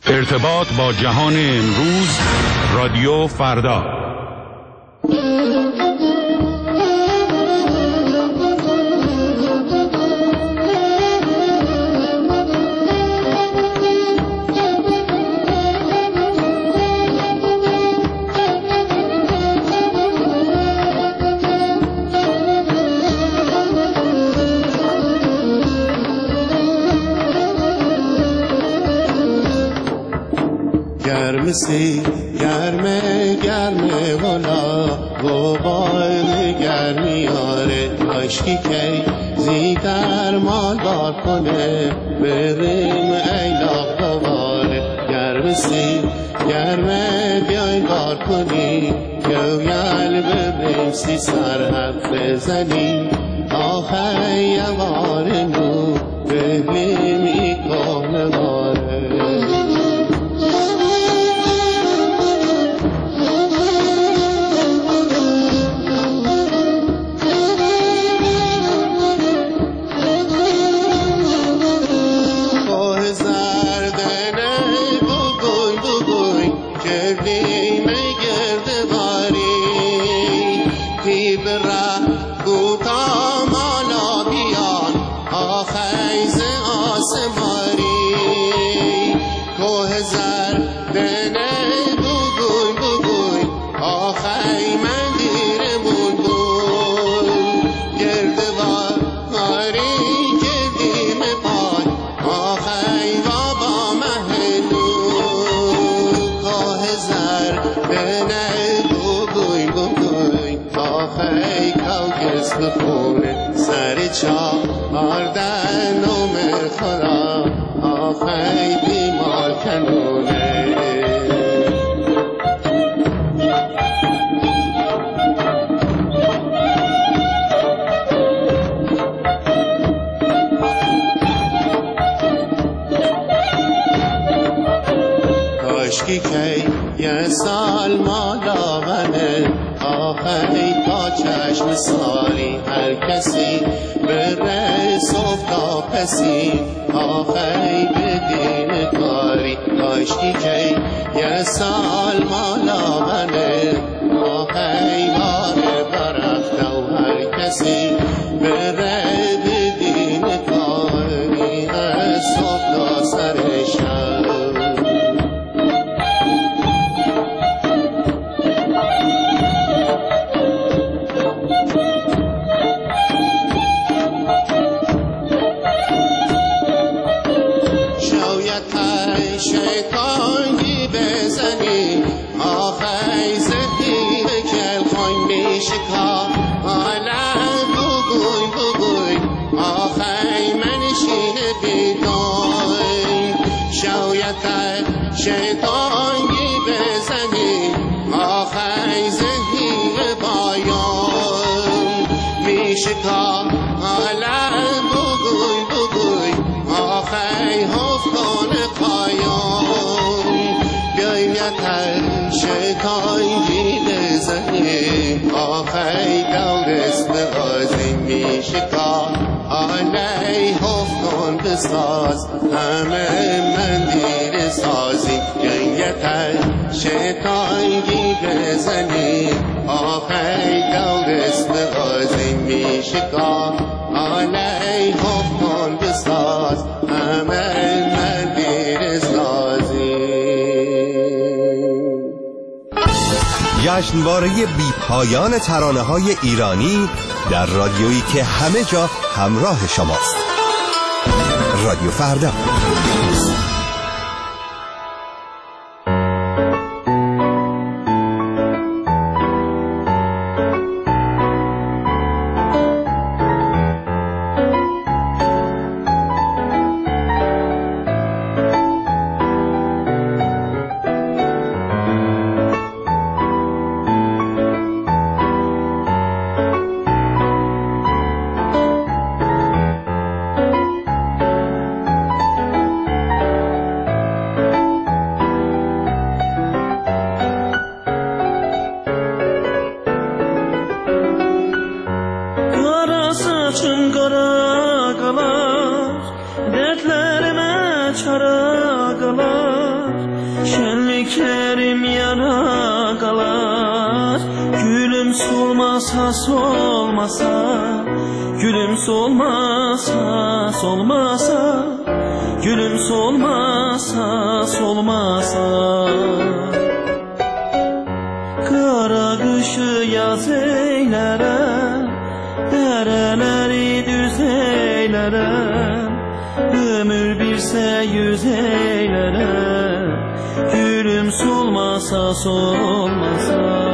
ارتباط با جهان امروز، رادیو فردا. گرمه والا غبار گرمی آره عشقی که زیگر مال بار کنه بریم ایلاق دواره گرمه بیای بار کنی گویل ببریم سی سرحب بزنی آخه یوار نو ببریم ای کهنه واره. آردن اومد خدا آخی بیمار کنونه کاشکی که یه سال مالا غنه آخی تا چشم سالی هر کسی بره صبح تا پسی آخی بدین کاری کاشکی که یه سال مالا غنه آخی باره برفته و هر کسی بره بدین کاری از صبح تا سر شب. شیطانی بزنی آخی زدی به کل خوین میشکا حالا بگوی آخی منشین بیدای شویت شیطانی بزنی آخی زدی به بایان میشکا حالا بگوی آخی حفظان قایان بیایت شیطان جیل زنی آخی دورست بغازی میشکا آلی حفظان بساز همه مندیر سازی بیایت شیطان جیل زنی آخی دورست بغازی میشکا آلی حفظان بساز همه مندیر سازی. جشنواره بی پایان ترانه‌های ایرانی در رادیویی که همه جا همراه شماست. رادیو فردا. Dertlerime çare kılar şenliklerim yarakalar. Gülüm solmasa solmasa, gülüm solmasa solmasa, gülüm solmasa solmasa. Kara kışı yaz eylerem, dereleri düz eylerem. Ömür birse yüz eylerem, gülüm solmasa solmasa.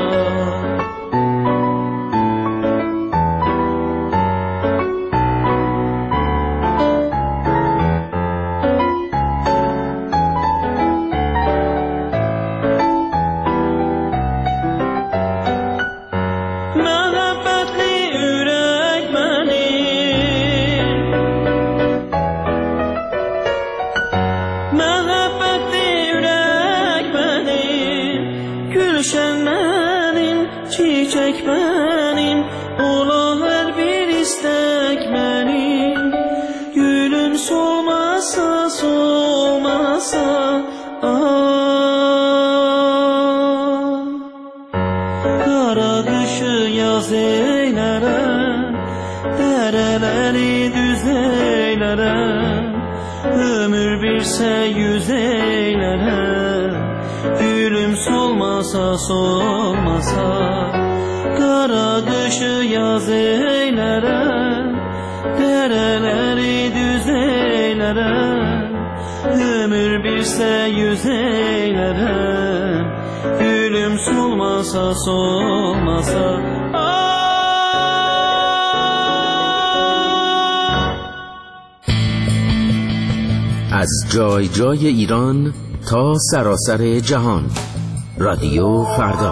Gülşen benim, çiçek benim, olan her bir istek benim. Gülüm solmasa solmasa, kara kışı yaz eylerem, dereleri düz eylerem. Ömür birse yüz eylerem, gülüm solmasa solmasa. Kara kışı yaz eylerem, dereleri düz eylerem. Ömür birse yüz eylerem, gülüm solmasa solmasa. از جای جای ایران تا سراسر جهان، رادیو فردا.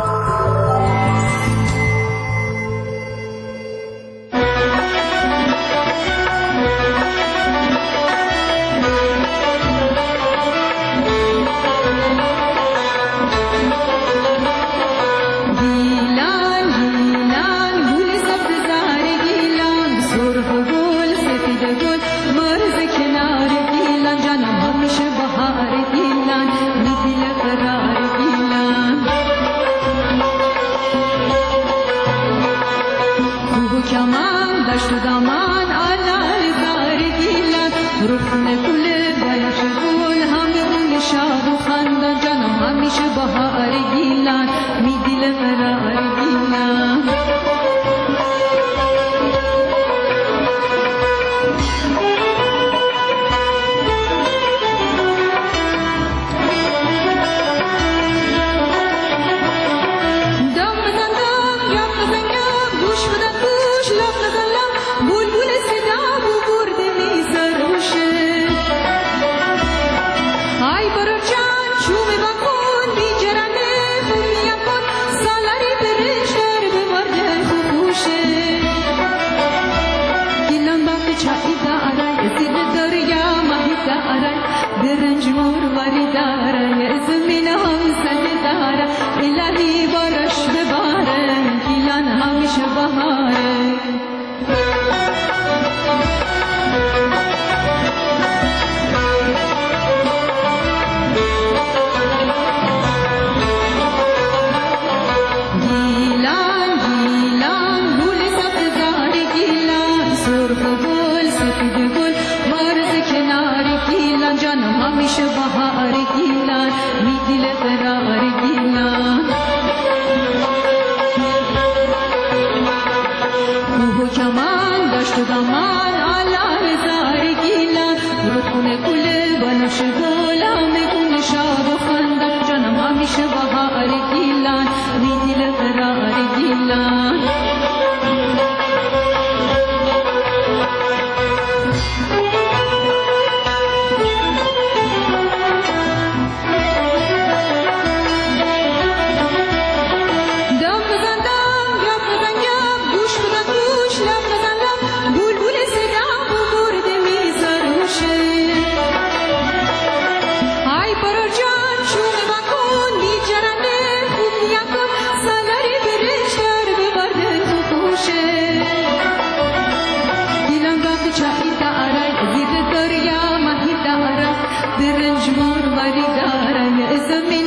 برنج مار وری دارم زمین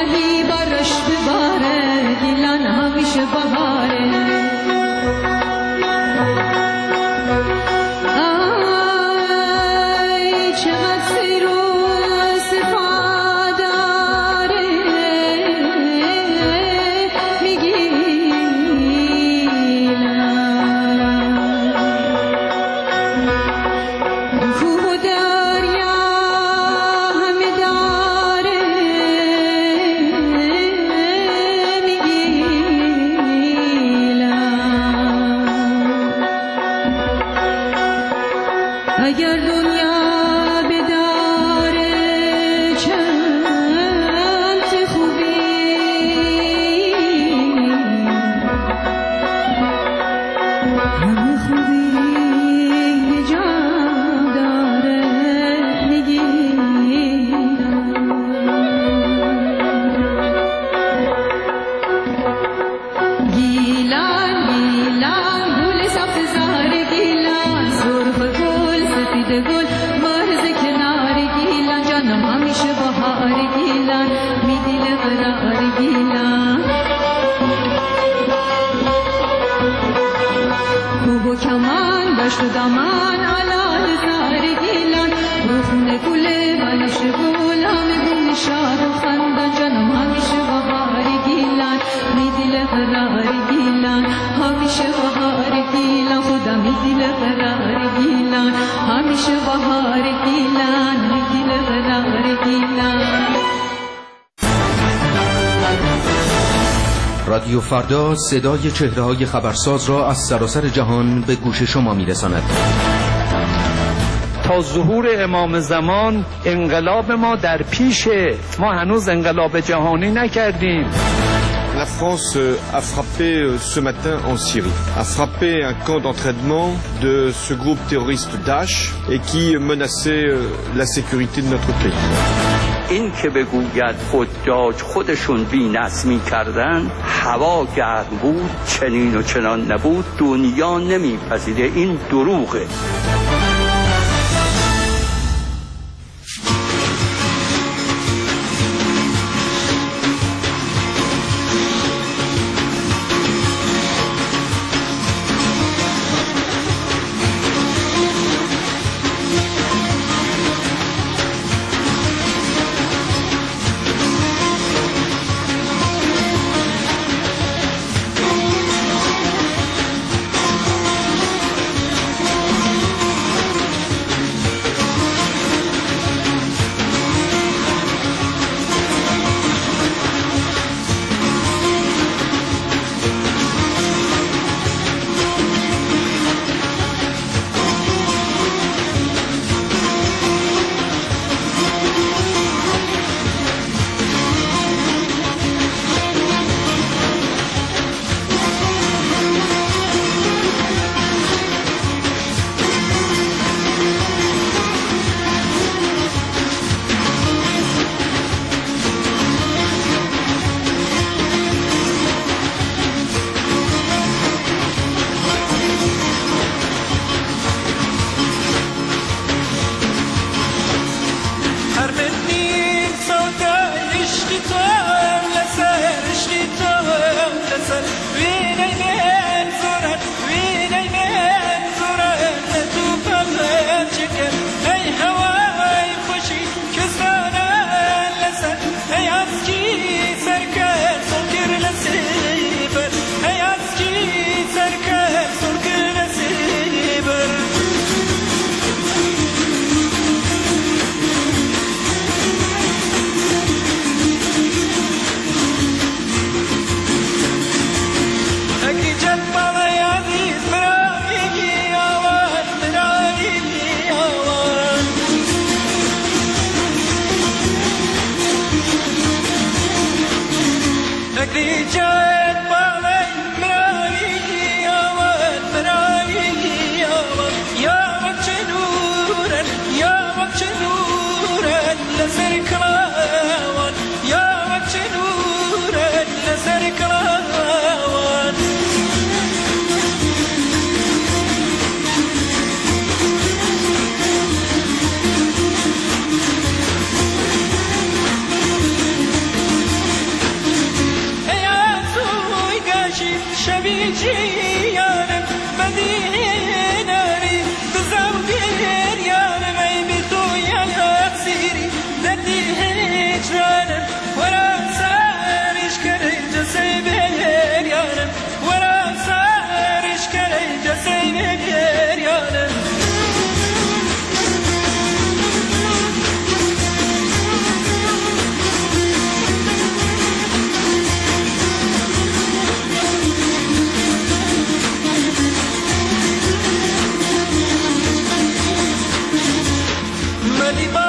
آگهی برش بباره گیلان همیشه بهاره اگر دنیا بداره چند خوبی همه خوبی جا داره گیلان گیلان گل سبز زهر گیلان سرخ گل مرز کنار گیلان جانم همیشه بهار گیلان می دل قرار گیلان کوه و کمان دشت و دامان علال زار گیلان روخونه گله بلش گل همه گل شاد و خندان جانم همیشه بهار گیلان می دل قرار گیلان همیشه بهار گیلان خدا می دل قرار گیلان همیشه بهار گیلان می دل قرار گیلان. رادیو فردا صدای چهره‌های خبرساز را از سراسر جهان به گوش شما می‌رساند. تا ظهور امام زمان انقلاب ما در پیشه، ما هنوز انقلاب جهانی نکردیم. La France a frappé ce matin en Syrie, a frappé un camp d'entraînement de ce groupe terroriste Daesh et qui menaçait la sécurité de notre pays. این که بگوید حجاج خودشون بی‌نظمی کردن، هوا گرم بود، چنین و چنان نبود، دنیا نمیپذیره، این دروغه.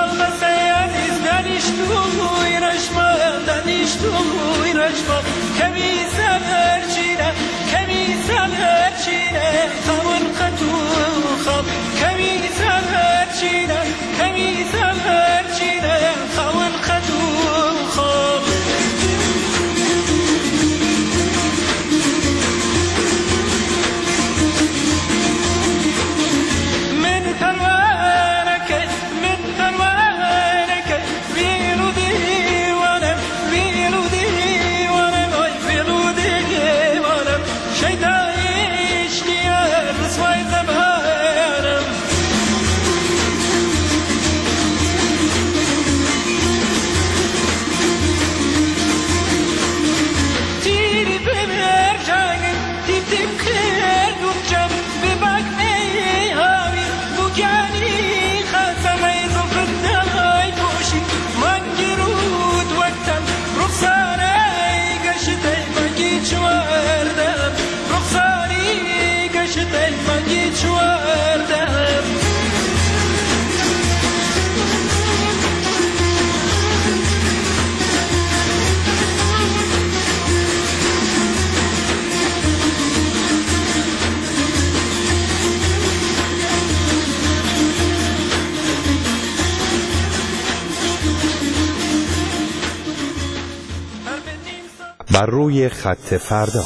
بر روی خط فردا.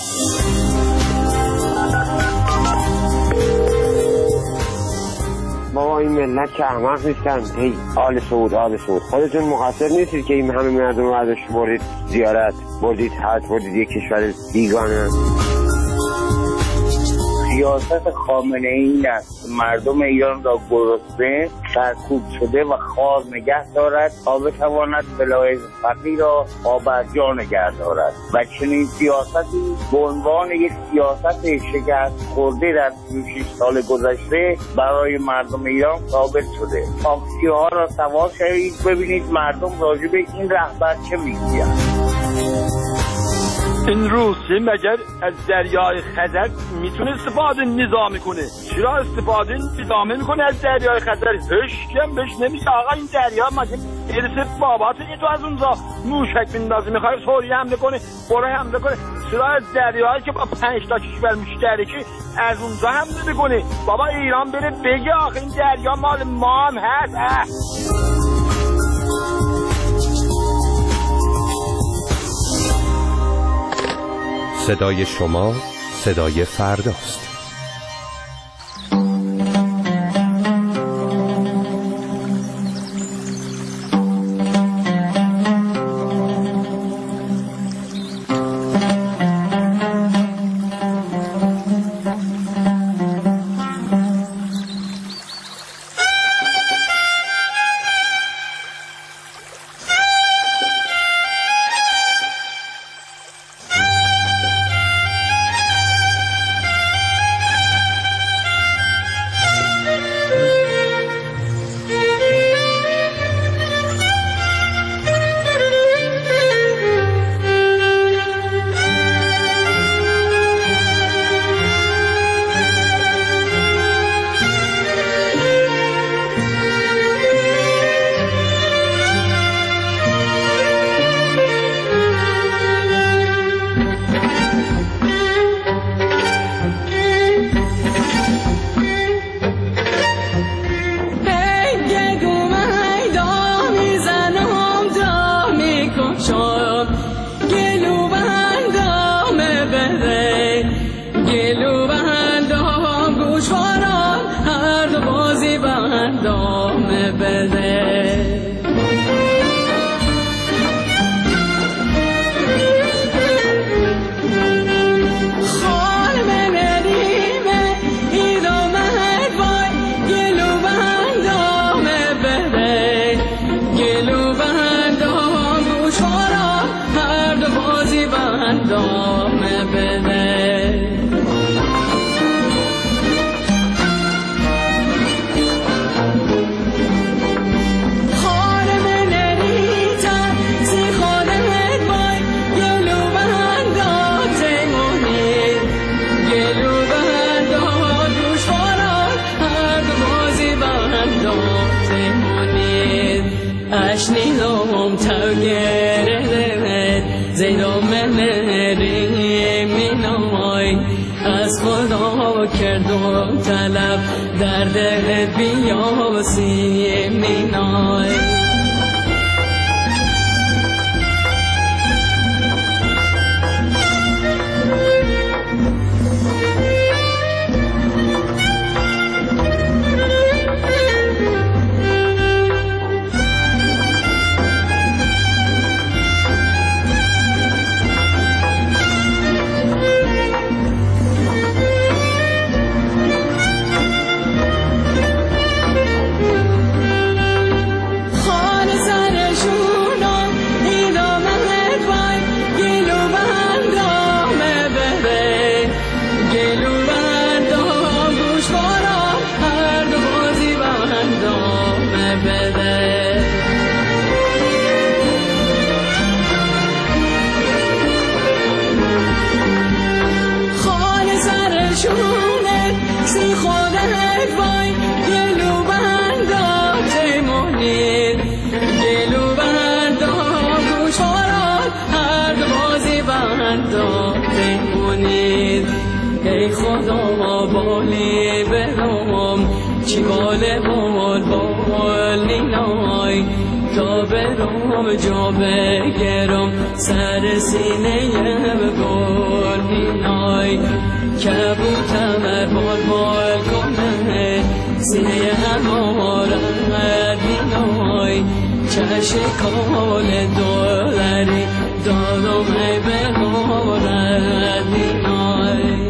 بابا این ملت که احمق نیستن. هی آل سعود خودتون مقصر نیستید که این همه مردم رو ازش بردید زیارت، بردید حج، بردید یک کشور بیگانه. سیاست خامنه ای است مردم ایران را گرسنه، سرکوب شده و خار نگه دارد تا بتواند بلایز فقیر را پابرجا نگه دارد و چنین سیاستی به عنوان یک سیاست شکست خورده در 36 سال گذشته برای مردم ایران ثابت شده. تاکسی ها را سوار شوید ببینید مردم راجع به این رهبر چه میگویند. این روسیه مگر از دریای خزر میتونه استفاده نظامی کنه؟ چرا استفاده نظامی میکنه از دریای خزر؟ هیچ بهش نمیشه. آقا این دریا مگه ارث باباته؟ تو از اونجا موشک بندازی میخوای سوریه حمله کنه، برای حمله کنه؟ چرا از دریایی که با 5 تا کشور مشترکی از اونجا حمله میکنه؟ بابا ایران بره بگه آخه این دریا مال ما هم هست. صدای شما صدای فرداست. نشنیدم تا گرده زیرا ملری مینای از خدا کردم طلب درد بیاسی مینای ای خدا بالی برام چی باله بال نینای تا برام جا بگرم سر سینه بگل نینای کبوتر بال کنه سینه همارم نینای چشکال دولری دادم ای بگارد نینای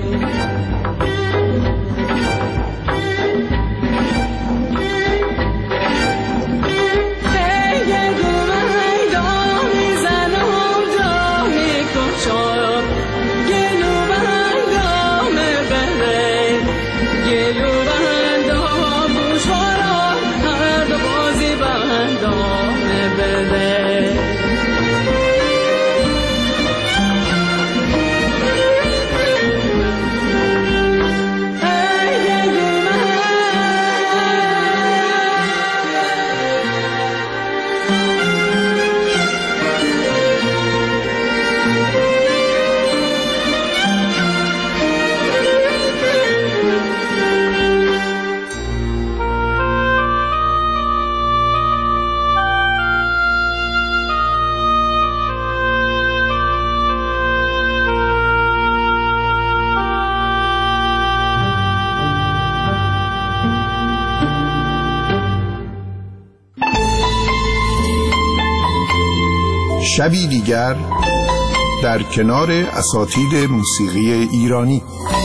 شبی دیگر در کنار اساتید موسیقی ایرانی.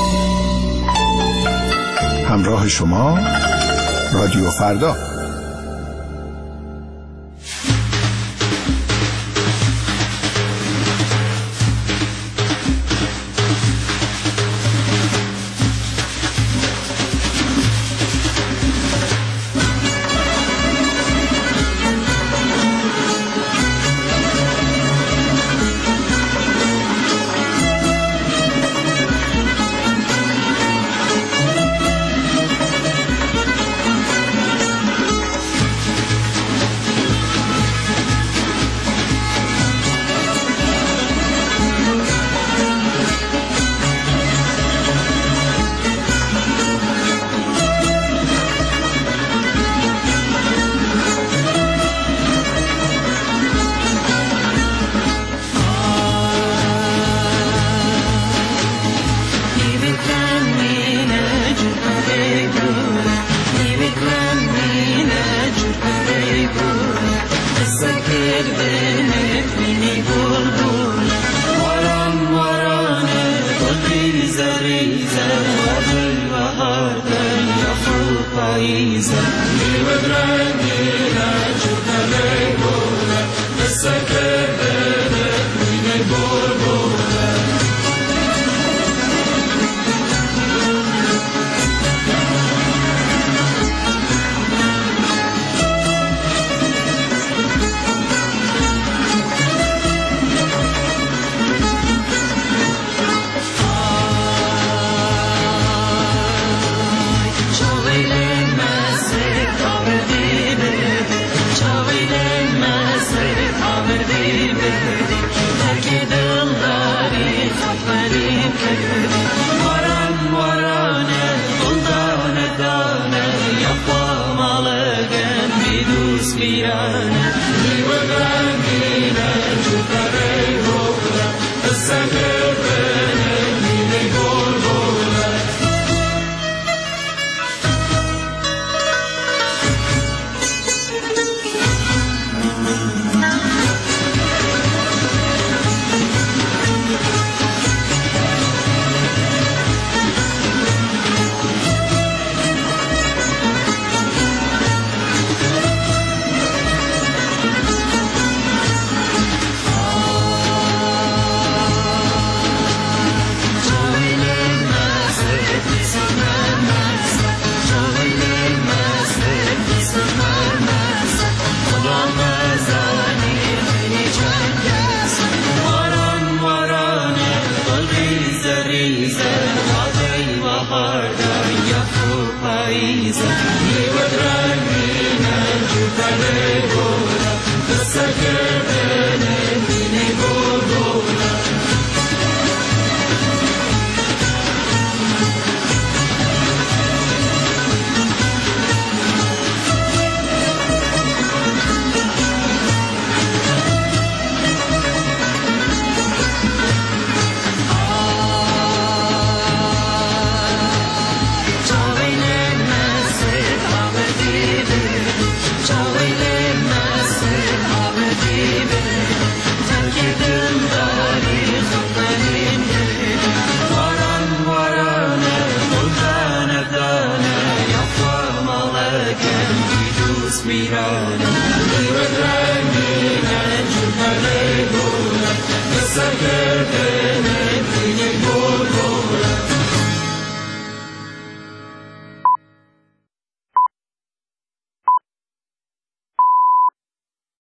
همراه شما رادیو فردا. بهدی ترک دل داری خطمنیم کردی وارن وارانه دلدانه دانه یخوا مالگن بیدوس بیرانه بیوگن گینه چوکره روکره السگه